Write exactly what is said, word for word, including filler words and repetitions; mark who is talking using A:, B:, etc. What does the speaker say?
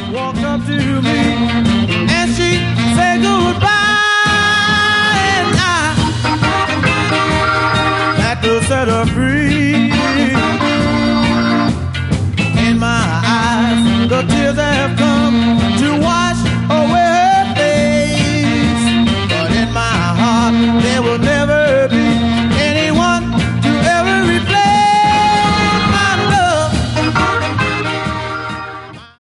A: walked up to me and she said goodbye, and I had to set her free. In my eyes, the tears have come.